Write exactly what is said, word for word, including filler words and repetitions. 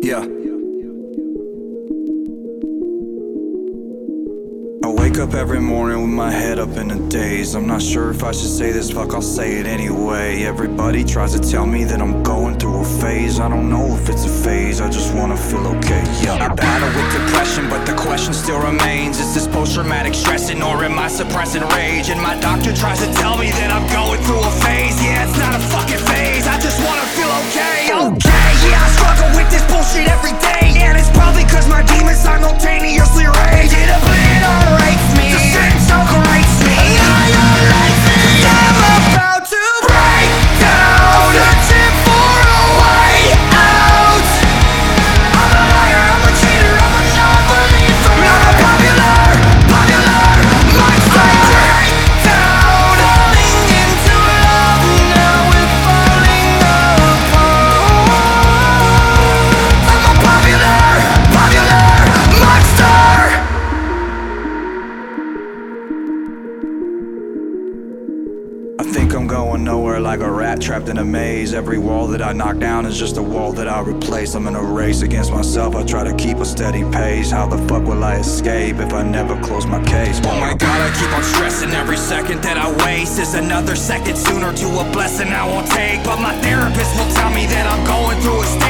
Yeah. I wake up every morning with my head up in a daze. I'm not sure if I should say this, fuck, I'll say it anyway. Everybody tries to tell me that I'm going through a phase. I don't know if it's a phase, I just wanna feel okay, yeah. I battle with depression, but the question still remains: is this post-traumatic stressing, or am I suppressing rage? And my doctor tries to tell me that I'm going through a phase. Yeah, it's not a fucking phase, I just wanna feel okay, okay. Yeah, I struggle with this bullshit every day, and it's probably cause my demons simultaneously rage. It obliterates me, the sentence overrates me, annihilates me. I'm about to break down, searching for a way out. I'm a liar, I'm a cheater, I'm a non-believer. I'm a popular, popular monster. Break down, falling into love, now we're falling apart. I'm a popular, popular monster. I think I'm going nowhere, like a rat trapped in a maze. Every wall that I knock down is just a wall that I replace. I'm in a race against myself, I try to keep a steady pace. How the fuck will I escape if I never close my case? Oh my god, I keep on stressing. Every second that I waste is another second sooner to a blessing I won't take. But my therapist will tell me that I'm going through a stage